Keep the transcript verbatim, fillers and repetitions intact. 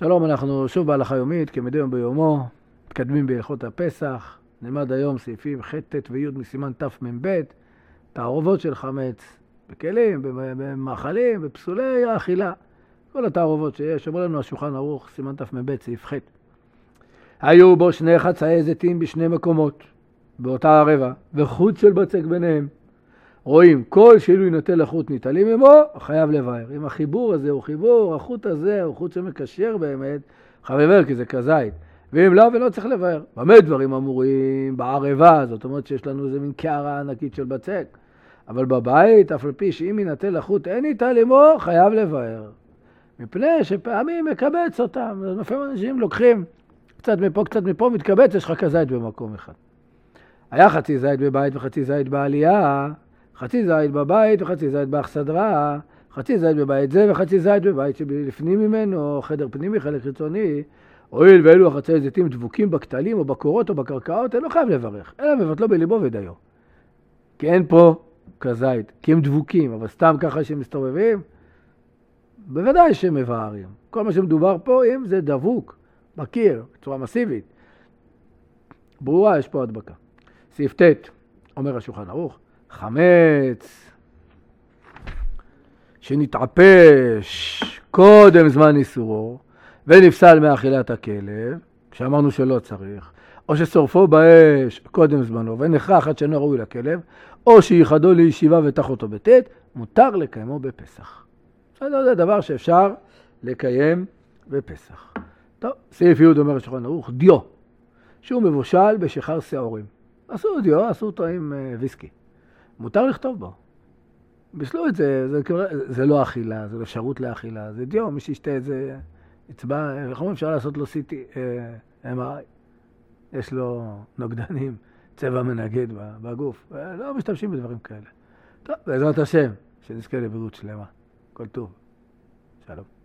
שלום, אנחנו שוב בהלכה יומית, כמדי יום ביומו, מתקדמים בהלכות הפסח. נלמד היום סעיפים ח' ט' וי' מסימן תמ"ב, תערובות של חמץ בכלים, במאכלים, בפסולי האכילה. כל התערובות שיש, אומר לנו השולחן ערוך, סימן תמ"ב, סעיף ח'. היו בו שני חצאי זיתים בשני מקומות, באותה הרבע, וחוט של בצק ביניהם. רואים, כל שילוי נוטל החוט ניטלים עמו, חייב לבאר. אם החיבור הזה הוא חיבור, החוט הזה הוא חוט שמקשר באמת, חייב לבאר כי זה כזית. ואם לא, ולא צריך לבאר. במה דברים אמורים? בערבה, זאת אומרת שיש לנו איזה מין קערה ענקית של בצק. אבל בבית, אף על פי שאם ינטל החוט אין ניטל עמו, חייב לבאר. מפני שפעמים מקבץ אותם. לפעמים אנשים לוקחים קצת מפה, קצת מפה, מתקבץ, יש לך כזית במקום אחד. היה חצי זית בבית וחצי זית בעלייה, חצי זית בבית וחצי זית באכסדרה, חצי זית בבית זה וחצי זית בבית שלפנים ממנו, חדר פנימי, חלק חיצוני. הואיל ואלו החצאי זיתים דבוקים בכתלים או בקורות או בקרקעות, אין לו חייב לברך, אלא מבטלו בליבו ודיו. כי אין פה כזית, כי הם דבוקים, אבל סתם ככה שהם מסתובבים, בוודאי שהם מבארים. כל מה שמדובר פה, אם זה דבוק, בקיר, בצורה מסיבית. ברורה, יש פה הדבקה. סעיף ט', אומר השולחן ערוך, חמץ שנתעפש קודם זמן איסורו ונפסל מאכילת הכלב, שאמרנו שלא צריך, או ששורפו באש קודם זמנו ונכרח עד שאינו ראוי לכלב, או שייחדו לישיבה ותח אותו בטית, מותר לקיימו בפסח. זה דבר שאפשר לקיים בפסח. טוב, סעיף י' אומר השולחן ערוך, דיו, שהוא מבושל בשחר שעורים. עשו דיו, עשו אותו עם ויסקי. מותר לכתוב בו. בישלו את זה, זה, זה לא אכילה, זה לא אפשרות לאכילה, זה דיו, מי שישתה את זה, יצבע, איך אומרים, אפשר לעשות לו סיטי, אם אר איי. יש לו נוגדנים, צבע מנגד בגוף, לא משתמשים בדברים כאלה. טוב, בעזרת השם, שנזכה לבריאות שלמה. כל טוב. שלום.